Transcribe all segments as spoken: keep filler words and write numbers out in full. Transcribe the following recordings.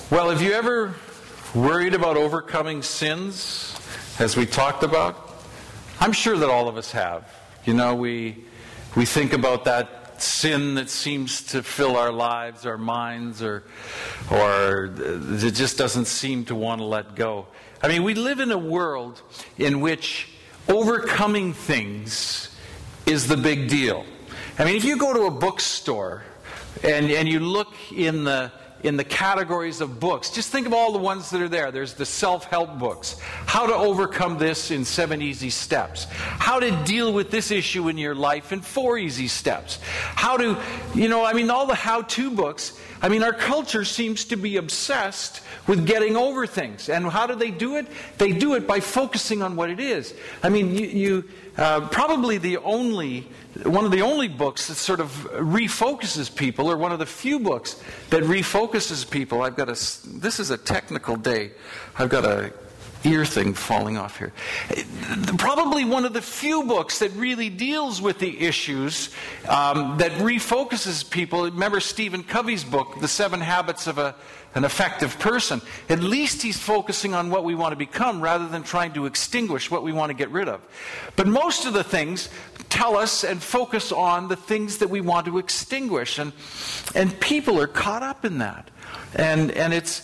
Well, have you ever worried about overcoming sins, as we talked about? I'm sure that all of us have. You know, we we think about that sin that seems to fill our lives, our minds, or or it just doesn't seem to want to let go. I mean, we live in a world in which overcoming things is the big deal. I mean, if you go to a bookstore and and you look in the in the categories of books, just think of all the ones that are there. There's the self-help books. How to overcome this in seven easy steps. How to deal with this issue in your life in four easy steps. How to, you know, I mean, all the how-to books. I mean, our culture seems to be obsessed with getting over things. And how do they do it? They do it by focusing on what it is. I mean, you, you uh, probably the only, one of the only books that sort of refocuses people, or one of the few books that refocuses people. I've got a, this is a technical day. I've got a ear thing falling off here. Probably one of the few books that really deals with the issues, um, that refocuses people. Remember Stephen Covey's book, The Seven Habits of a, an Effective Person. At least he's focusing on what we want to become rather than trying to extinguish what we want to get rid of. But most of the things tell us and focus on the things that we want to extinguish. And, and people are caught up in that. And, and it's...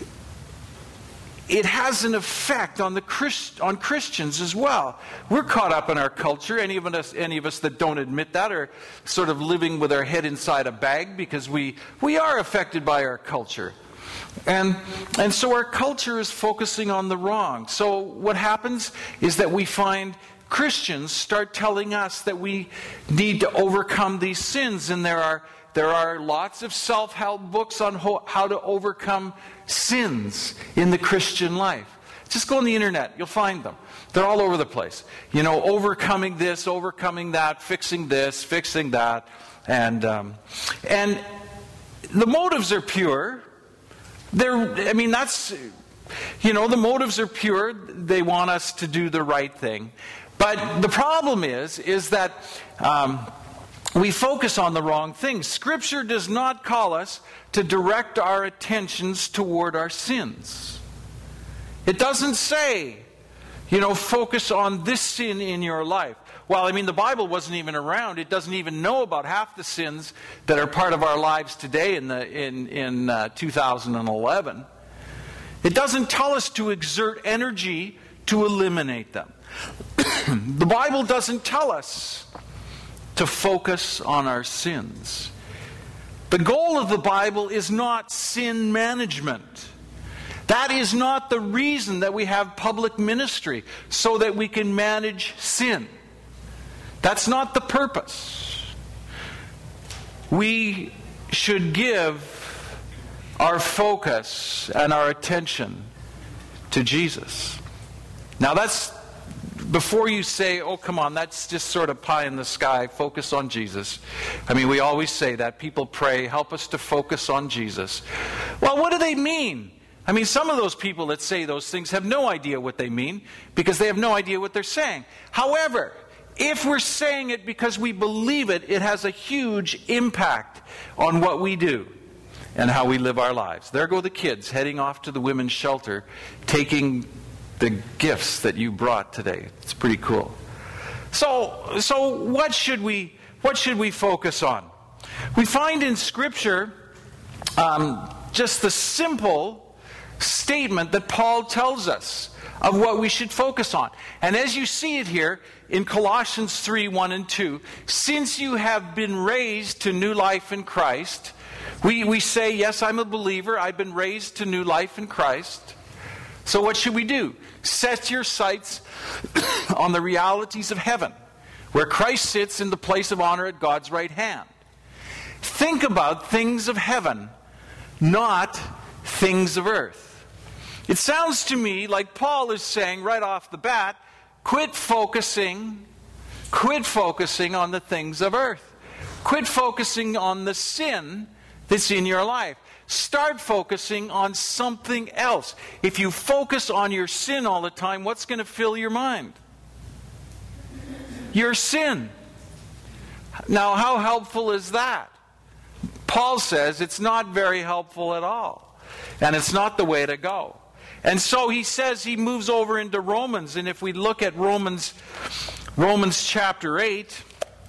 It has an effect on the Christ, on Christians as well. We're caught up in our culture. Any of us, any of us that don't admit that are sort of living with our head inside a bag, because we we are affected by our culture, and and so our culture is focusing on the wrong. So what happens is that we find Christians start telling us that we need to overcome these sins, and there are. There are lots of self-help books on ho- how to overcome sins in the Christian life. Just go on the internet, you'll find them. They're all over the place. You know, overcoming this, overcoming that, fixing this, fixing that. And um, and the motives are pure. They're, I mean, that's, you know, the motives are pure. They want us to do the right thing. But the problem is, is that... Um, We focus on the wrong things. Scripture does not call us to direct our attentions toward our sins. It doesn't say, you know, focus on this sin in your life. Well, I mean, the Bible wasn't even around. It doesn't even know about half the sins that are part of our lives today in the in in uh, two thousand eleven. It doesn't tell us to exert energy to eliminate them. The Bible doesn't tell us to focus on our sins. The goal of the Bible is not sin management. That is not the reason that we have public ministry, so that we can manage sin. That's not the purpose. We should give our focus and our attention to Jesus. Now that's, before you say, oh, come on, that's just sort of pie in the sky, focus on Jesus. I mean, we always say that. People pray, help us to focus on Jesus. Well, what do they mean? I mean, some of those people that say those things have no idea what they mean, because they have no idea what they're saying. However, if we're saying it because we believe it, it has a huge impact on what we do and how we live our lives. There go the kids heading off to the women's shelter, taking the gifts that you brought today. It's pretty cool. So, so what should we what should we focus on? We find in Scripture um, just the simple statement that Paul tells us of what we should focus on. And as you see it here in Colossians three, one and two, since you have been raised to new life in Christ, we, we say, yes, I'm a believer, I've been raised to new life in Christ. So what should we do? Set your sights on the realities of heaven, where Christ sits in the place of honor at God's right hand. Think about things of heaven, not things of earth. It sounds to me like Paul is saying right off the bat, quit focusing, quit focusing on the things of earth. Quit focusing on the sin that's in your life. Start focusing on something else. If you focus on your sin all the time, what's going to fill your mind? Your sin. Now, how helpful is that? Paul says it's not very helpful at all. And it's not the way to go. And so he says, he moves over into Romans. And if we look at Romans, Romans chapter eight,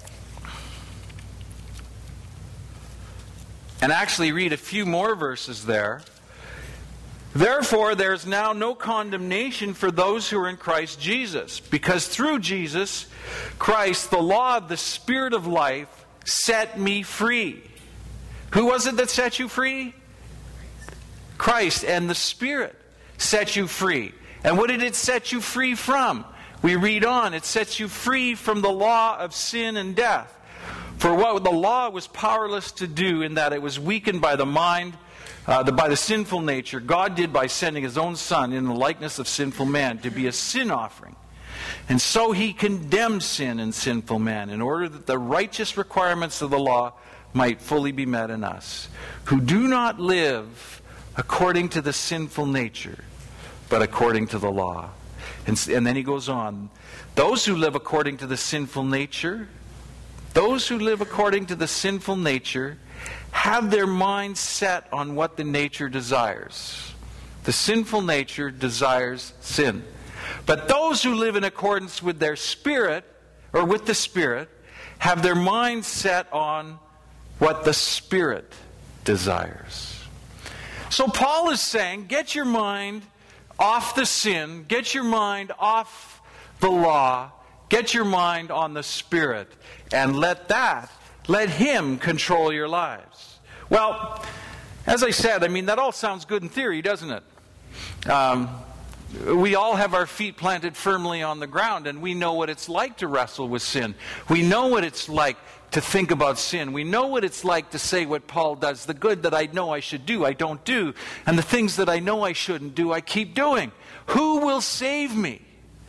and actually read a few more verses there. Therefore, there is now no condemnation for those who are in Christ Jesus, because through Jesus Christ, the law of the Spirit of life set me free. Who was it that set you free? Christ. And the Spirit set you free. And what did it set you free from? We read on. It sets you free from the law of sin and death. For what the law was powerless to do, in that it was weakened by the mind, uh, the, by the sinful nature, God did by sending His own Son in the likeness of sinful man to be a sin offering. And so He condemned sin and sinful man in order that the righteous requirements of the law might fully be met in us, who do not live according to the sinful nature, but according to the law. And, and then he goes on, those who live according to the sinful nature, those who live according to the sinful nature have their minds set on what the nature desires. The sinful nature desires sin. But those who live in accordance with their spirit, or with the Spirit, have their minds set on what the Spirit desires. So Paul is saying, get your mind off the sin, get your mind off the law, get your mind on the Spirit, and let that, let Him control your lives. Well, as I said, I mean, that all sounds good in theory, doesn't it? Um, we all have our feet planted firmly on the ground, and we know what it's like to wrestle with sin. We know what it's like to think about sin. We know what it's like to say what Paul does. The good that I know I should do, I don't do. And the things that I know I shouldn't do, I keep doing. Who will save me?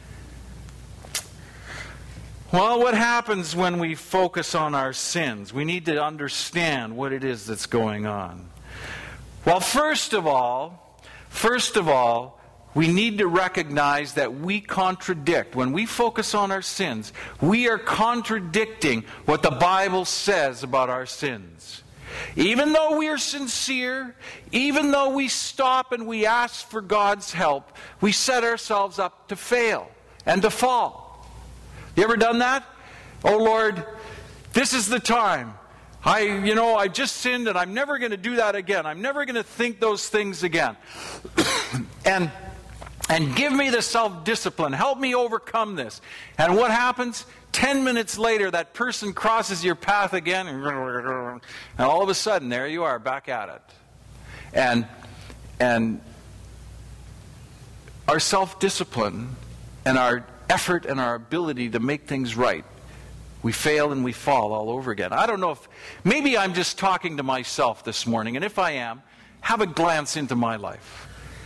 Well, what happens when we focus on our sins? We need to understand what it is that's going on. Well, first of all, first of all, we need to recognize that we contradict. When we focus on our sins, we are contradicting what the Bible says about our sins. Even though we are sincere, even though we stop and we ask for God's help, we set ourselves up to fail and to fall. You ever done that? Oh Lord, this is the time. I, you know, I just sinned and I'm never going to do that again. I'm never going to think those things again. and And give me the self-discipline. Help me overcome this. And what happens? Ten minutes later, that person crosses your path again. And all of a sudden, there you are, back at it. And, and our self-discipline and our effort and our ability to make things right, we fail and we fall all over again. I don't know if, maybe I'm just talking to myself this morning. And if I am, have a glance into my life.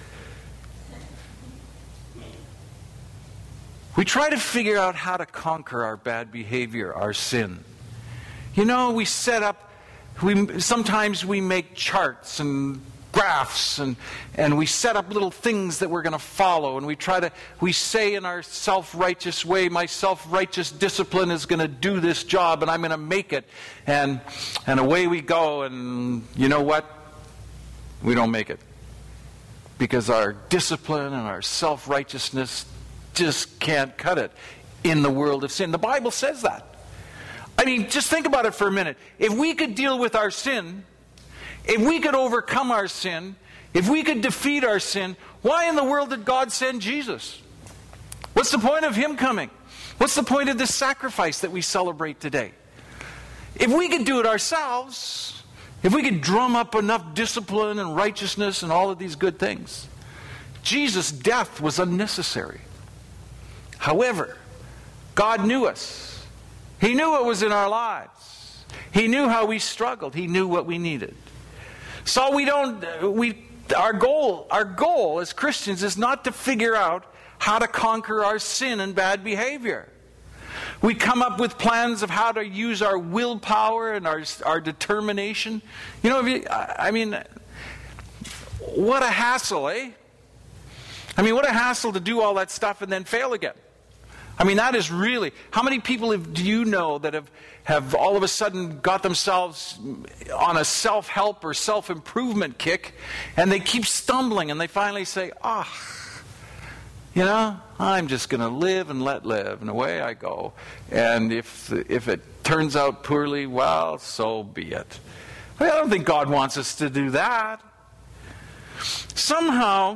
We try to figure out how to conquer our bad behavior, our sin. You know, we set up, we sometimes we make charts and graphs and, and we set up little things that we're going to follow, and we try to, we say in our self-righteous way, my self-righteous discipline is going to do this job and I'm going to make it. And, and away we go, and you know what? We don't make it. Because our discipline and our self-righteousness just can't cut it in the world of sin. The Bible says that. I mean, just think about it for a minute. If we could deal with our sin, if we could overcome our sin, if we could defeat our sin, why in the world did God send Jesus? What's the point of Him coming? What's the point of this sacrifice that we celebrate today? If we could do it ourselves, if we could drum up enough discipline and righteousness and all of these good things, Jesus' death was unnecessary. However, God knew us. He knew what was in our lives. He knew how we struggled. He knew what we needed. So we don't, we, our goal, our goal as Christians is not to figure out how to conquer our sin and bad behavior. We come up with plans of how to use our willpower and our, our determination. You know, if you, I mean, what a hassle, eh? I mean, what a hassle to do all that stuff and then fail again. I mean, that is really... How many people have, do you know that have, have all of a sudden got themselves on a self-help or self-improvement kick, and they keep stumbling, and they finally say, ah, you know, I'm just going to live and let live, and away I go. And if if it turns out poorly, well, so be it. I don't think God wants us to do that. Somehow,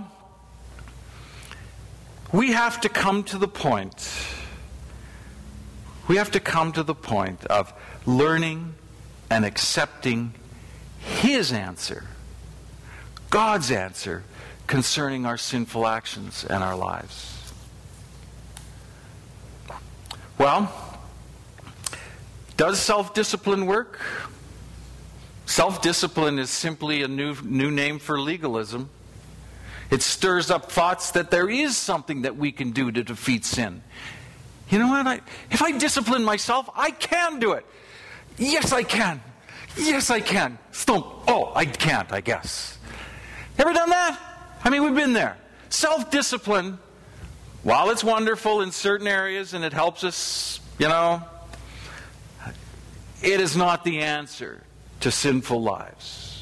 we have to come to the point, we have to come to the point of learning and accepting His answer, God's answer, concerning our sinful actions and our lives. Well, does self-discipline work? Self-discipline is simply a new, new name for legalism. It stirs up thoughts that there is something that we can do to defeat sin. You know what? I, if I discipline myself, I can do it. Yes, I can. Yes, I can. Stomp. Oh, I can't, I guess. Ever done that? I mean, we've been there. Self-discipline, while it's wonderful in certain areas and it helps us, you know, it is not the answer to sinful lives.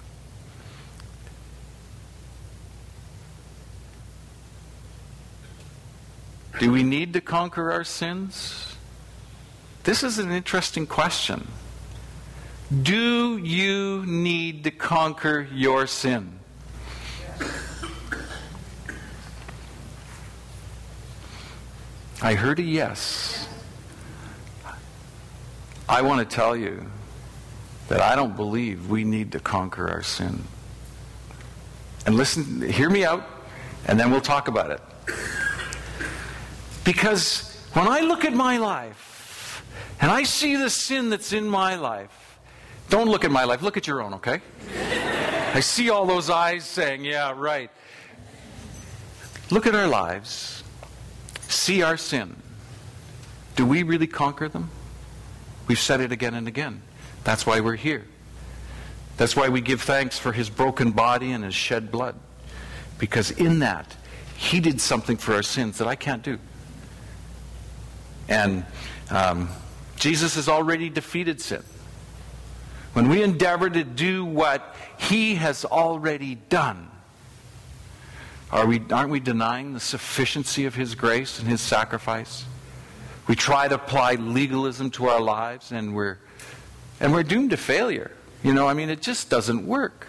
Do we need to conquer our sins? This is an interesting question. Do you need to conquer your sin? I heard a yes. I want to tell you that I don't believe we need to conquer our sin. And listen, hear me out, and then we'll talk about it. Because when I look at my life, and I see the sin that's in my life, don't look at my life, look at your own, okay? I see all those eyes saying, yeah, right. Look at our lives. See our sin. Do we really conquer them? We've said it again and again. That's why we're here. That's why we give thanks for His broken body and His shed blood. Because in that, He did something for our sins that I can't do. And um, Jesus has already defeated sin. When we endeavor to do what He has already done, are we, aren't we denying the sufficiency of His grace and His sacrifice? We try to apply legalism to our lives, and we're and we're doomed to failure. You know, I mean, it just doesn't work.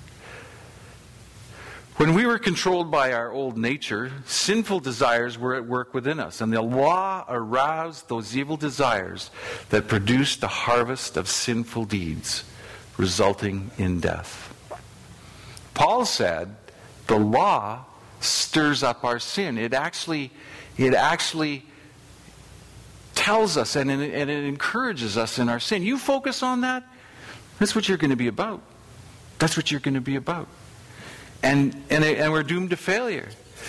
When we were controlled by our old nature, sinful desires were at work within us, and the law aroused those evil desires that produced a harvest of sinful deeds, resulting in death. Paul said, the law stirs up our sin. It actually, it actually tells us and it, and it encourages us in our sin. You focus on that, that's what you're going to be about. That's what you're going to be about. And, and, and we're doomed to failure.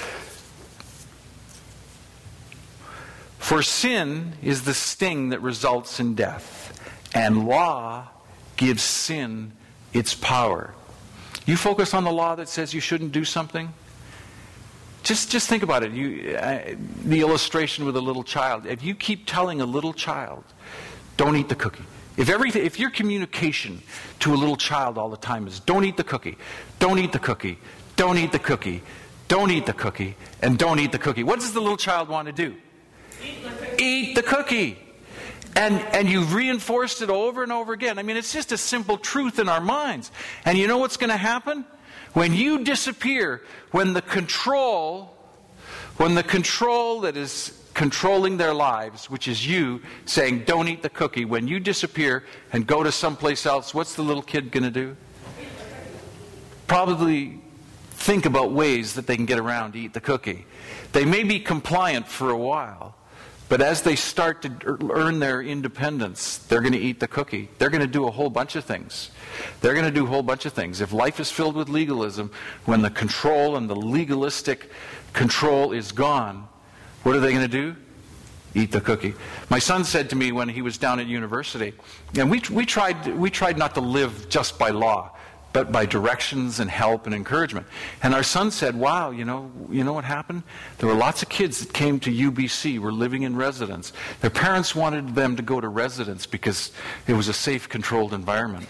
For sin is the sting that results in death, and law gives sin its power. You focus on the law that says you shouldn't do something. Just, just think about it. You, uh, the illustration with a little child. If you keep telling a little child, don't eat the cookie. If everything, if your communication to a little child all the time is, don't eat the cookie, don't eat the cookie, don't eat the cookie, don't eat the cookie, and don't eat the cookie. What does the little child want to do? Eat the cookie. Eat the cookie. And, and you've reinforced it over and over again. I mean, it's just a simple truth in our minds. And you know what's going to happen? When you disappear, when the control, when the control that is controlling their lives, which is you saying, don't eat the cookie, when you disappear and go to someplace else, what's the little kid going to do? Probably think about ways that they can get around to eat the cookie. They may be compliant for a while, but as they start to earn their independence, they're going to eat the cookie. They're going to do a whole bunch of things. They're going to do a whole bunch of things. If life is filled with legalism, when the control and the legalistic control is gone, what are they going to do? Eat the cookie. My son said to me when he was down at university, and we we tried we tried not to live just by law, but by directions and help and encouragement. And our son said, wow, you know, you know what happened? There were lots of kids that came to U B C, were living in residence. Their parents wanted them to go to residence because it was a safe, controlled environment.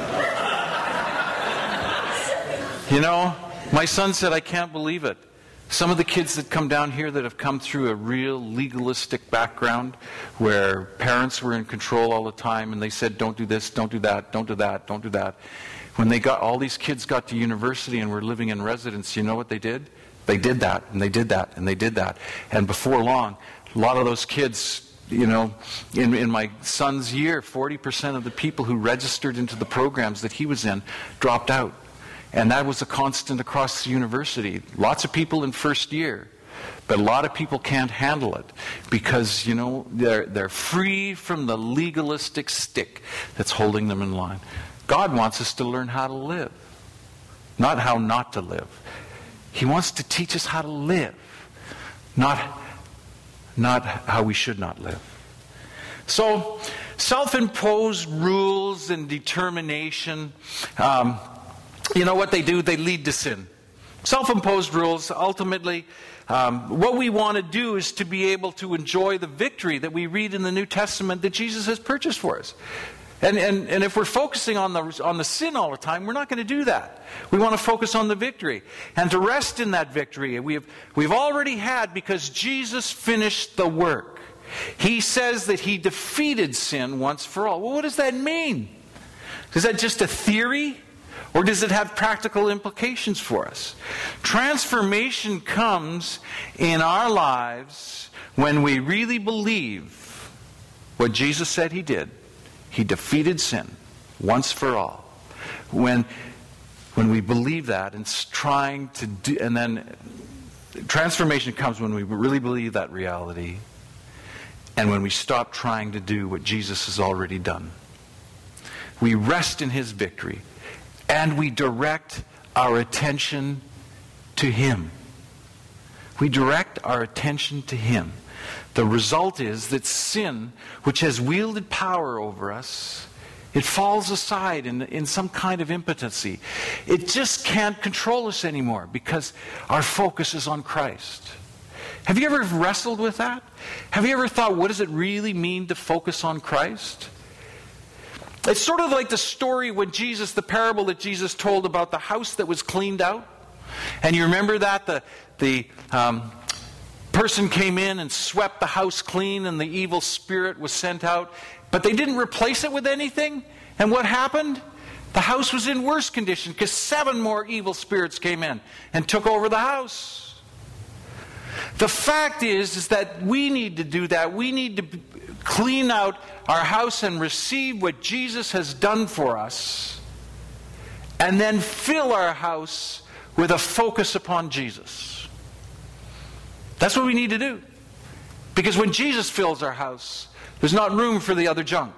You know, my son said, I can't believe it. Some of the kids that come down here that have come through a real legalistic background where parents were in control all the time and they said, don't do this, don't do that, don't do that, don't do that. When they got, all these kids got to university and were living in residence, you know what they did? They did that, and they did that, and they did that. And before long, a lot of those kids, you know, in, in my son's year, forty percent of the people who registered into the programs that he was in dropped out. And that was a constant across the university. Lots of people in first year, but a lot of people can't handle it because, you know, they're, they're free from the legalistic stick that's holding them in line. God wants us to learn how to live, not how not to live. He wants to teach us how to live, not, not how we should not live. So, self-imposed rules and determination, um, you know what they do? They lead to sin. Self-imposed rules, ultimately, um, what we want to do is to be able to enjoy the victory that we read in the New Testament that Jesus has purchased for us. And, and, and if we're focusing on the, on the sin all the time, we're not going to do that. We want to focus on the victory. And to rest in that victory, we have, we've already had because Jesus finished the work. He says that He defeated sin once for all. Well, what does that mean? Is that just a theory? Or does it have practical implications for us? Transformation comes in our lives when we really believe what Jesus said He did. He defeated sin once for all. When, when we believe that and trying to do, and then transformation comes when we really believe that reality and when we stop trying to do what Jesus has already done. We rest in His victory. And we direct our attention to Him. We direct our attention to Him. The result is that sin, which has wielded power over us, it falls aside in, in some kind of impotency. It just can't control us anymore because our focus is on Christ. Have you ever wrestled with that? Have you ever thought, what does it really mean to focus on Christ? It's sort of like the story when Jesus, the parable that Jesus told about the house that was cleaned out. And you remember that? The, the um, person came in and swept the house clean and the evil spirit was sent out. But they didn't replace it with anything. And what happened? The house was in worse condition because seven more evil spirits came in and took over the house. The fact is, is that we need to do that. We need to clean out our house and receive what Jesus has done for us, and then fill our house with a focus upon Jesus. That's what we need to do. Because when Jesus fills our house, there's not room for the other junk.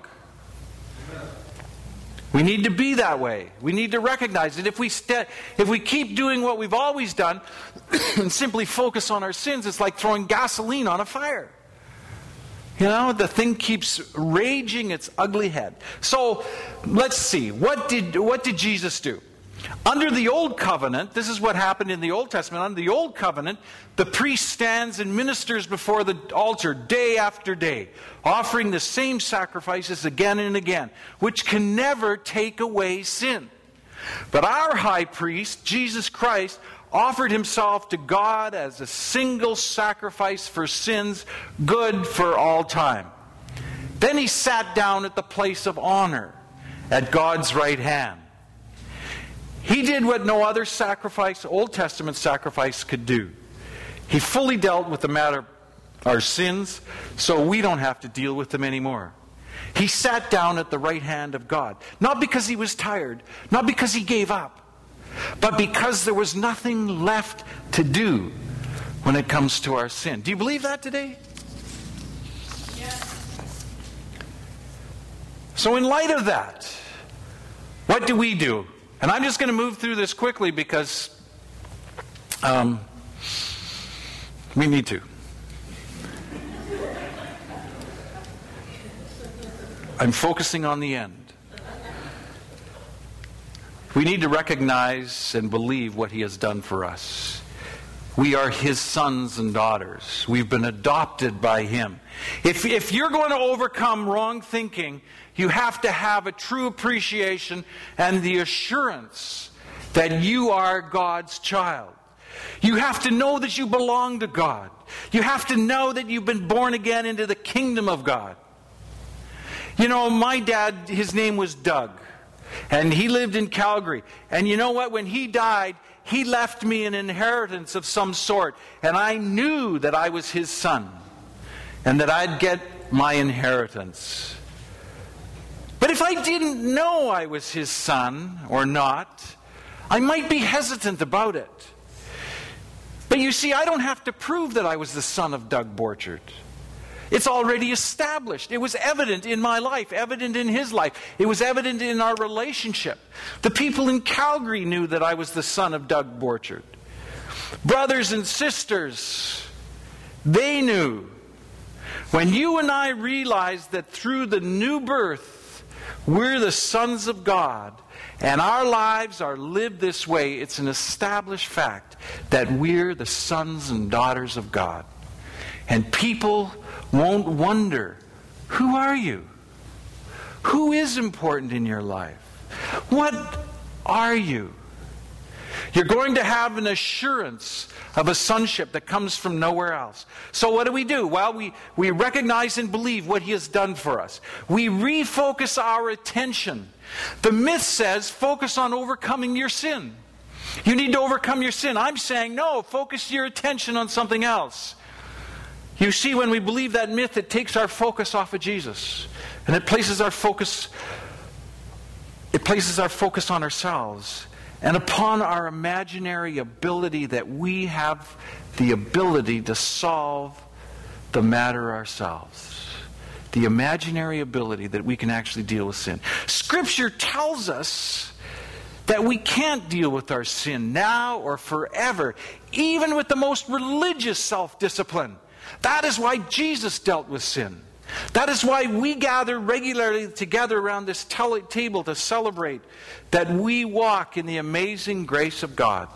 We need to be that way. We need to recognize that if we st- if we keep doing what we've always done and simply focus on our sins, it's like throwing gasoline on a fire. You know, the thing keeps raging its ugly head. So, let's see. What did, what did Jesus do? Under the Old Covenant, this is what happened in the Old Testament. Under the Old Covenant, the priest stands and ministers before the altar day after day, offering the same sacrifices again and again, which can never take away sin. But our high priest, Jesus Christ, offered Himself to God as a single sacrifice for sins, good for all time. Then He sat down at the place of honor at God's right hand. He did what no other sacrifice, Old Testament sacrifice, could do. He fully dealt with the matter of our sins, so we don't have to deal with them anymore. He sat down at the right hand of God, not because He was tired, not because He gave up, but because there was nothing left to do when it comes to our sin. Do you believe that today? Yes. So in light of that, what do we do? And I'm just going to move through this quickly because um, we need to. I'm focusing on the end. We need to recognize and believe what He has done for us. We are His sons and daughters. We've been adopted by Him. If, if you're going to overcome wrong thinking, you have to have a true appreciation and the assurance that you are God's child. You have to know that you belong to God. You have to know that you've been born again into the kingdom of God. You know, my dad, his name was Doug. And he lived in Calgary. And you know what? When he died, he left me an inheritance of some sort. And I knew that I was his son. And that I'd get my inheritance. But if I didn't know I was his son or not, I might be hesitant about it. But you see, I don't have to prove that I was the son of Doug Borchert. It's already established. It was evident in my life, evident in his life. It was evident in our relationship. The people in Calgary knew that I was the son of Doug Borchert. Brothers and sisters, they knew. When you and I realized that through the new birth, we're the sons of God, and our lives are lived this way, it's an established fact that we're the sons and daughters of God. And people won't wonder, who are you? Who is important in your life? What are you? You're going to have an assurance of a sonship that comes from nowhere else. So what do we do? Well, we, we recognize and believe what He has done for us. We refocus our attention. The myth says, focus on overcoming your sin. You need to overcome your sin. I'm saying, no, focus your attention on something else. You see, when we believe that myth, it takes our focus off of Jesus. And it places our focus, it places our focus on ourselves and upon our imaginary ability that we have the ability to solve the matter ourselves. The imaginary ability that we can actually deal with sin. Scripture tells us that we can't deal with our sin now or forever, even with the most religious self-discipline. That is why Jesus dealt with sin. That is why we gather regularly together around this table to celebrate that we walk in the amazing grace of God.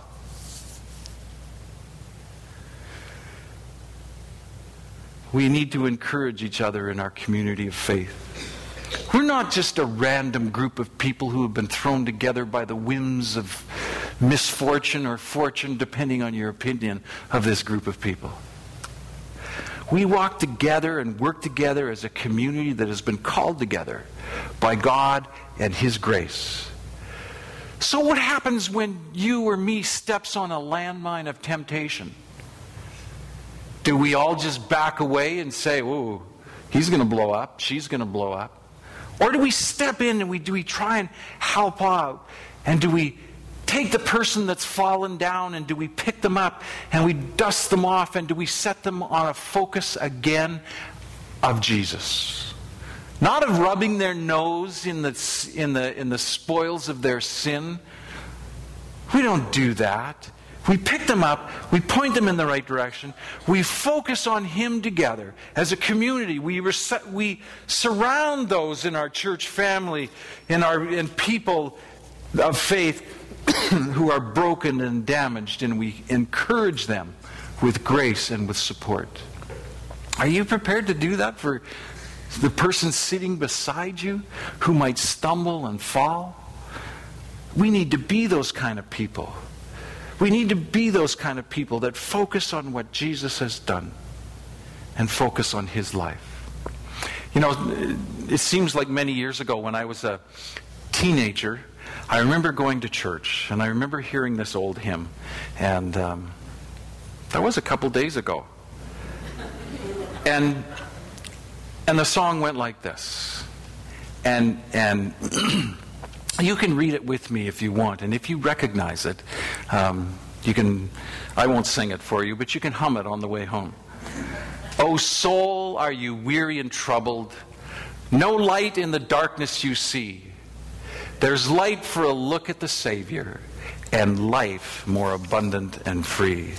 We need to encourage each other in our community of faith. We're not just a random group of people who have been thrown together by the whims of misfortune or fortune, depending on your opinion of this group of people. We walk together and work together as a community that has been called together by God and His grace. So what happens when you or me steps on a landmine of temptation? Do we all just back away and say, "Ooh, he's going to blow up, she's going to blow up"? Or do we step in and we do we try and help out? And do we take the person that's fallen down and do we pick them up and we dust them off and do we set them on a focus again of Jesus? Not of rubbing their nose in the, in the, in the spoils of their sin. We don't do that. We pick them up, we point them in the right direction, we focus on Him together as a community. We, res- we surround those in our church family, in our in people of faith who are broken and damaged, and we encourage them with grace and with support. Are you prepared to do that for the person sitting beside you who might stumble and fall? We need to be those kind of people. We need to be those kind of people that focus on what Jesus has done and focus on His life. You know, it seems like many years ago when I was a teenager, I remember going to church, and I remember hearing this old hymn, and um, that was a couple days ago. And and the song went like this. And and you can read it with me if you want, and if you recognize it, um, you can. I won't sing it for you, but you can hum it on the way home. O soul, are you weary and troubled? No light in the darkness you see. There's light for a look at the Savior, and life more abundant and free.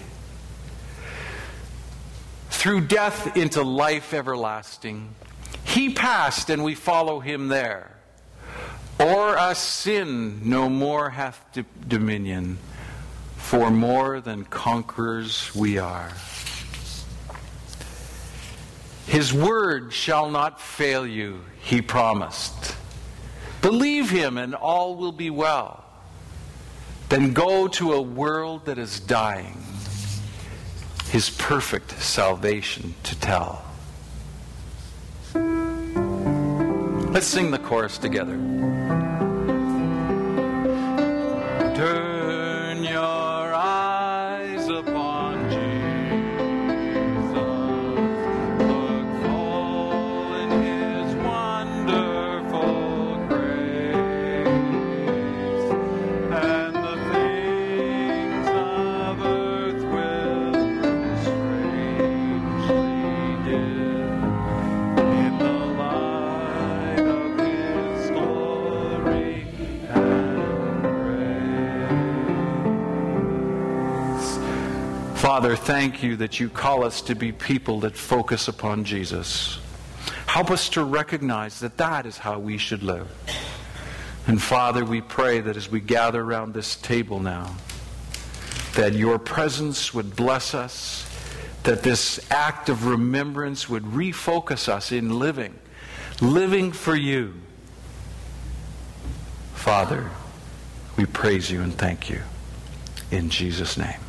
Through death into life everlasting, He passed and we follow Him there. O'er us sin no more hath d- dominion, for more than conquerors we are. His word shall not fail you, he promised. Believe him and all will be well. Then go to a world that is dying, his perfect salvation to tell. Let's sing the chorus together. Turn your eyes upon Jesus. Look full in his wonderful grace. And the things of earth will strangely dim in the light of his glory and grace. Father, thank you that you call us to be people that focus upon Jesus. Help us to recognize that that is how we should live. And Father, we pray that as we gather around this table now, that your presence would bless us, that this act of remembrance would refocus us in living, living for you. Father, we praise you and thank you. In Jesus' name,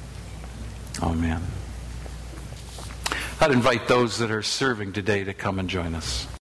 amen. I'd invite those that are serving today to come and join us.